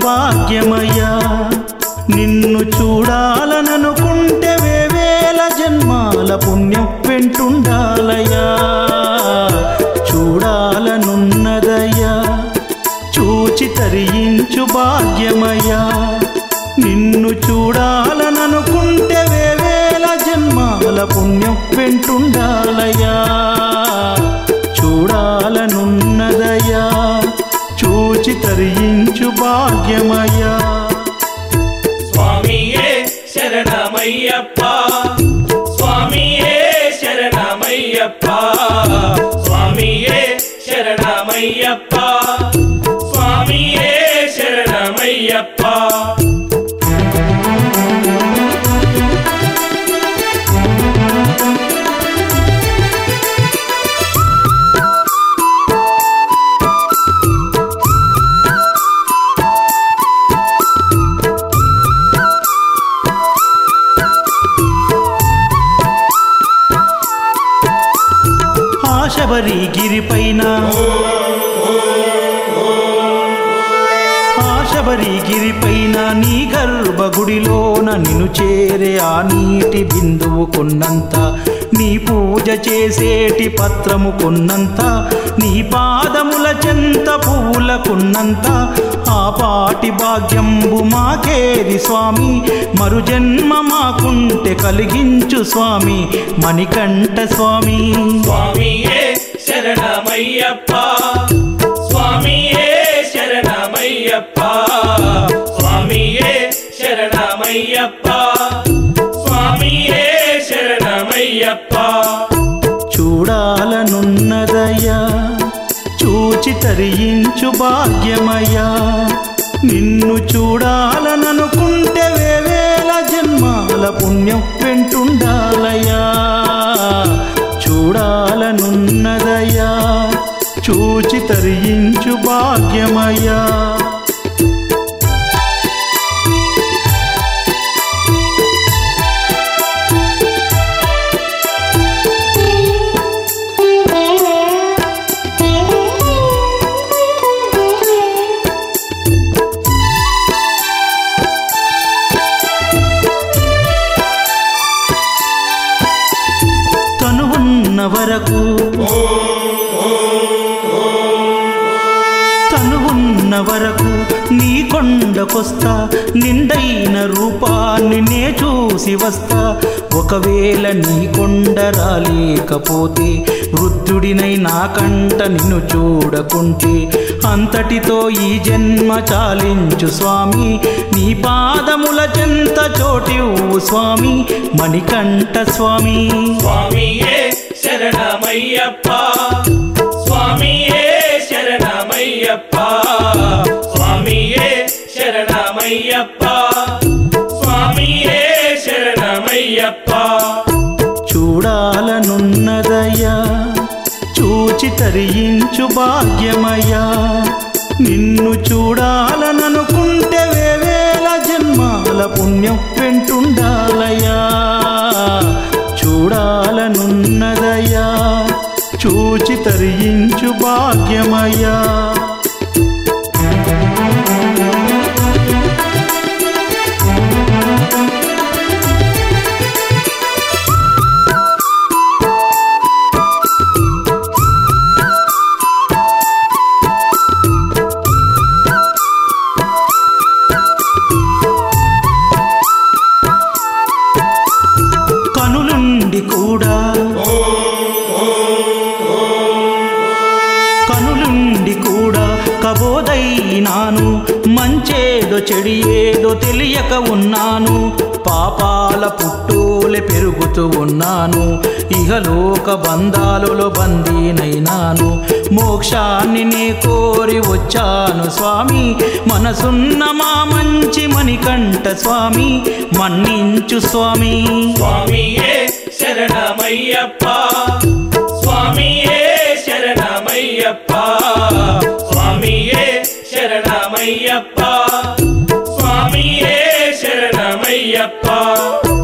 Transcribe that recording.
భాగ్యమయ్యా నిన్ను చూడాలననుకుంటే వేవేల జన్మాల పుణ్యం వెంటుండాలయ్యా చూడాలనున్నదయ్యా చూచి తరించు భాగ్యమయ్యా నిన్ను చూడాలననుకుంటే వేవేల జన్మాల పుణ్యం వెంటుండాలయ్యా చూడాలనున్నదయ్యా చూచి తరించు భాగ్యమయ్యా స్వామియే శరణమయ్యప్ప స్వామియే శరణమయ్యప్ప స్వామియే శరణమయ్యప్ప స్వామియే శరణమయ్యప్ప ఆశబరిగిరిపైన నీ గర్భగుడిలోన నిన్ను చేరే ఆ నీటి బిందువు కొన్నంత నీ పూజ చేసేటి పత్రము కొన్నంత నీ పాదముల చెంత పువ్వుల కొన్నంత ఆ పాటి భాగ్యంబు మాకేది స్వామి మరు జన్మ మాకుంటే కలిగించు స్వామి మణికంఠ స్వామి స్వామియే శరణమయ్యప్ప స్వామియే శరణమయ్యప్ప స్వామియే శరణమయ్యప్ప స్వామియే శరణమయ్యప్ప చూడాలనున్నదయ్యా చూచి తరించు భాగ్యమయ్యా నిన్ను చూడాలననుకుంటే వేవేల జన్మాల పుణ్యం వెంటుండాలయ్యా చూడాలనున్నదయ్యా చూచి తరించు భాగ్యమయ్యా తనువున్న వరకు నీ కొండకొస్తా నిండైన రూపాన్ని నే చూసి వస్తా ఒకవేళ నీ కొండ రాలేకపోతే వృద్ధుడినై నా కంట నిన్ను చూడకుంటే అంతటితో ఈ జన్మ చాలించు స్వామి నీ పాదముల చెంత చోటివ్వు స్వామి మణికంఠ స్వామి స్వామియే శరణమయ్యప్ప స్వామియే శరణమయ్యప్ప స్వామియే శరణమయ్యప్ప స్వామియే శరణమయ్యప్ప చూడాలనున్నదయ్యా చూచి తరించు భాగ్యమయ్యా నిన్ను చూడాలననుకుంటే వేవేల జన్మాల పుణ్యం వెంటుండాలయ్యా చూడాలనున్నదయ్యా చూచి తరించు భాగ్యమయ్యా కనులుండి కూడా కబోదైనాను మంచేదో చెడియేదో తెలియక ఉన్నాను పాపాల పుట్టోలే పెరుగుతూ ఉన్నాను ఇహలోక బంధాలలో బందీనైనాను మోక్షాన్ని నే కోరి వచ్చాను స్వామి మనసున్న మా మంచి మణికంఠ స్వామి మన్నించు స్వామి స్వామియే శరణమయ్యప్ప స్వామియే శరణమయ్యప్ప స్వామియే శరణమయ్యప్ప స్వామియే శరణమయ్యప్ప